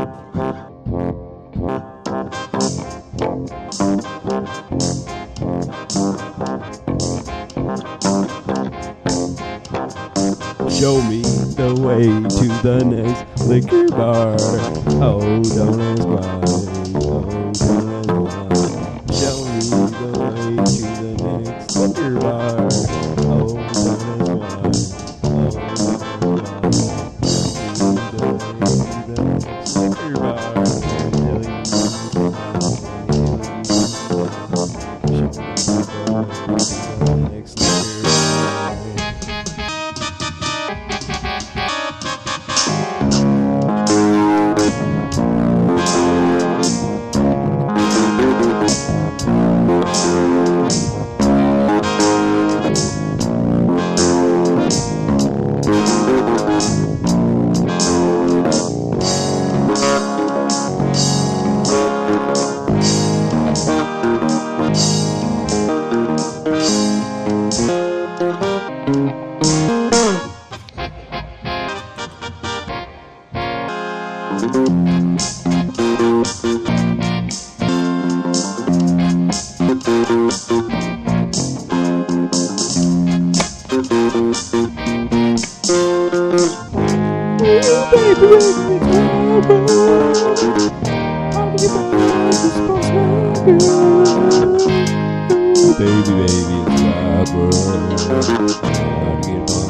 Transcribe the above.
Show me the way to the next liquor bar. Oh, don't ask why. Oh, don't ask why. Show me the way to the next liquor bar. Oh, don't ask why. Oh, don't ask why. Show me the way to the next liquor bar. Show me the next liquor bar. Baby, baby, it's wide world. Gotta get on